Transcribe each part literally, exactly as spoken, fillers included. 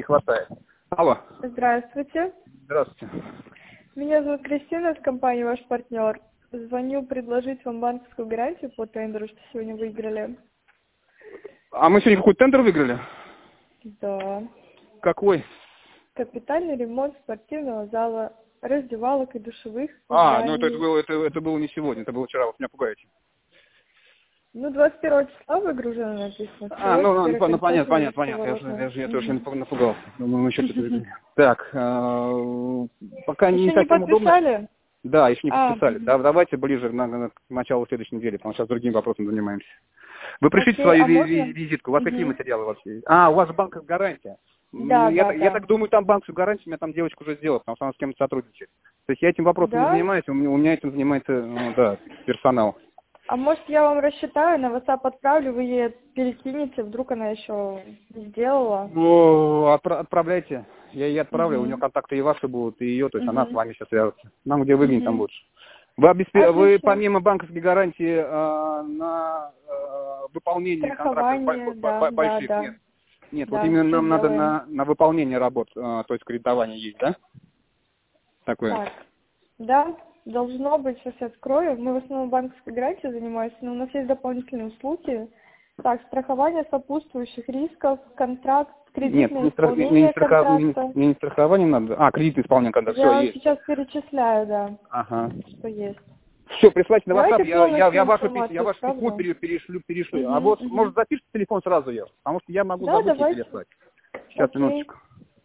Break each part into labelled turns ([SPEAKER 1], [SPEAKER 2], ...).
[SPEAKER 1] хватает. Алло.
[SPEAKER 2] Здравствуйте.
[SPEAKER 1] Здравствуйте.
[SPEAKER 2] Меня зовут Кристина, с компании «Ваш партнер». Звоню предложить вам банковскую гарантию по тендеру, что сегодня выиграли.
[SPEAKER 1] А мы сегодня какой тендер выиграли?
[SPEAKER 2] Да.
[SPEAKER 1] Какой?
[SPEAKER 2] Капитальный ремонт спортивного зала, раздевалок и душевых.
[SPEAKER 1] А, ну это, это, было, это, это было не сегодня, это было вчера, вы меня пугаете.
[SPEAKER 2] Ну, двадцать первого числа выгружено написано.
[SPEAKER 1] А, ну, ну, ну, ну понятно, понятно, понятно. Я, же, я, же, я тоже
[SPEAKER 2] Mm-hmm.
[SPEAKER 1] напугался. Думаю, мы что-то выиграли. Так, э, пока
[SPEAKER 2] еще
[SPEAKER 1] не
[SPEAKER 2] не
[SPEAKER 1] совсем
[SPEAKER 2] подписали?
[SPEAKER 1] удобно. Да, еще не
[SPEAKER 2] а,
[SPEAKER 1] подписали.
[SPEAKER 2] угу.
[SPEAKER 1] Да, давайте ближе на, на, к началу следующей недели, потому что сейчас другим вопросом занимаемся. Вы пришлите
[SPEAKER 2] Окей,
[SPEAKER 1] свою
[SPEAKER 2] а
[SPEAKER 1] ви-
[SPEAKER 2] можно?
[SPEAKER 1] ви- визитку. У вас
[SPEAKER 2] Угу.
[SPEAKER 1] какие материалы вообще есть? А, у вас банковская гарантия.
[SPEAKER 2] Да,
[SPEAKER 1] Я,
[SPEAKER 2] да,
[SPEAKER 1] я
[SPEAKER 2] да.
[SPEAKER 1] так думаю, там банковскую гарантию у меня там девочка уже сделала, потому что она с кем-то сотрудничает. То есть я этим вопросом
[SPEAKER 2] Да?
[SPEAKER 1] не занимаюсь, у меня, у меня этим занимается, ну, да, персонал.
[SPEAKER 2] А может, я вам рассчитаю, на WhatsApp отправлю, вы ей перекинете, вдруг она еще не сделала?
[SPEAKER 1] Ну, отпра- отправляйте. Я ей отправлю,
[SPEAKER 2] Угу.
[SPEAKER 1] у нее контакты и ваши будут, и ее, то есть
[SPEAKER 2] Угу.
[SPEAKER 1] она с вами сейчас свяжется. Нам где выгоднее, там
[SPEAKER 2] Угу.
[SPEAKER 1] лучше. Вы, обеспе... вы
[SPEAKER 2] Отлично.
[SPEAKER 1] помимо банковской гарантии э, на э, выполнение контрактов
[SPEAKER 2] Страхование,
[SPEAKER 1] бо- бо-
[SPEAKER 2] да,
[SPEAKER 1] бо-
[SPEAKER 2] да,
[SPEAKER 1] больших
[SPEAKER 2] да.
[SPEAKER 1] нет? Нет, вот
[SPEAKER 2] Да,
[SPEAKER 1] именно
[SPEAKER 2] все
[SPEAKER 1] нам надо
[SPEAKER 2] делаем.
[SPEAKER 1] на, на выполнение работ, э, то есть кредитование есть, да? Такое.
[SPEAKER 2] Так, да, должно быть, сейчас я открою. Мы в основном банковской гарантией занимаемся, но у нас есть дополнительные услуги. Так, страхование сопутствующих рисков, контракт,
[SPEAKER 1] Нет,
[SPEAKER 2] кредитное
[SPEAKER 1] не, страх... не, не,
[SPEAKER 2] исполнение
[SPEAKER 1] страха- не-
[SPEAKER 2] контракта.
[SPEAKER 1] не страхование надо. А, кредитное исполнение контракта, все,
[SPEAKER 2] Я вам
[SPEAKER 1] есть.
[SPEAKER 2] сейчас перечисляю, да,
[SPEAKER 1] Ага.
[SPEAKER 2] что есть.
[SPEAKER 1] Все, присылайте на WhatsApp,
[SPEAKER 2] Давайте
[SPEAKER 1] я, я, я,
[SPEAKER 2] полностью
[SPEAKER 1] вашу, пись- я
[SPEAKER 2] информацию
[SPEAKER 1] ваше письмо
[SPEAKER 2] отправлю.
[SPEAKER 1] пере- перешлю, перешлю. А
[SPEAKER 2] Угу,
[SPEAKER 1] вот,
[SPEAKER 2] угу.
[SPEAKER 1] может, запишите телефон сразу я, потому что я могу
[SPEAKER 2] Да,
[SPEAKER 1] забыть ей
[SPEAKER 2] давайте.
[SPEAKER 1] переслать. Сейчас,
[SPEAKER 2] Окей.
[SPEAKER 1] минуточку.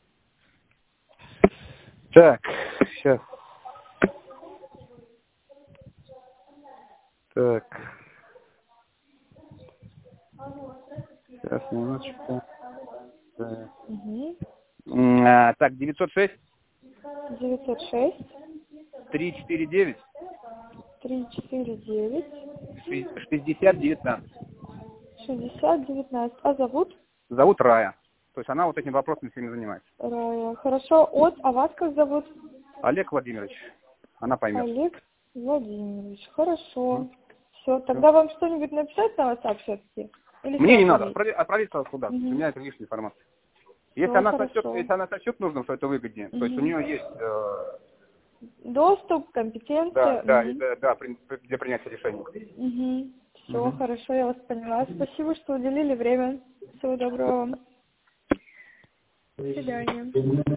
[SPEAKER 1] Так, сейчас. Так. Сейчас, минуточку. Так,
[SPEAKER 2] Угу.
[SPEAKER 1] М, а, так девятьсот шесть
[SPEAKER 2] девятьсот шесть
[SPEAKER 1] триста четыре девять
[SPEAKER 2] три четыре девять
[SPEAKER 1] шестьдесят девятнадцать.
[SPEAKER 2] шестьдесят девятнадцать. А зовут?
[SPEAKER 1] Зовут Рая. То есть она вот этим вопросом всеми занимается.
[SPEAKER 2] Рая. Хорошо. От, а вас как зовут?
[SPEAKER 1] Олег Владимирович. Она поймет.
[SPEAKER 2] Олег Владимирович. Хорошо.
[SPEAKER 1] Угу.
[SPEAKER 2] Все. Тогда вам что-нибудь написать на WhatsApp все-таки? Или
[SPEAKER 1] Мне не
[SPEAKER 2] сразу
[SPEAKER 1] надо.
[SPEAKER 2] есть?
[SPEAKER 1] Отправить, отправить сразу куда.
[SPEAKER 2] Угу.
[SPEAKER 1] У меня это лишняя информация. Если
[SPEAKER 2] Все,
[SPEAKER 1] она сочет,
[SPEAKER 2] хорошо.
[SPEAKER 1] если она сочет нужным, что это выгоднее,
[SPEAKER 2] Угу.
[SPEAKER 1] то есть у нее есть э,
[SPEAKER 2] Доступ,
[SPEAKER 1] да,
[SPEAKER 2] компетенция.
[SPEAKER 1] да,
[SPEAKER 2] Угу.
[SPEAKER 1] да, да, при- для принятия решения.
[SPEAKER 2] Угу. Все,
[SPEAKER 1] Угу.
[SPEAKER 2] хорошо, я вас поняла. Спасибо, что уделили время. Всего доброго вам. До свидания.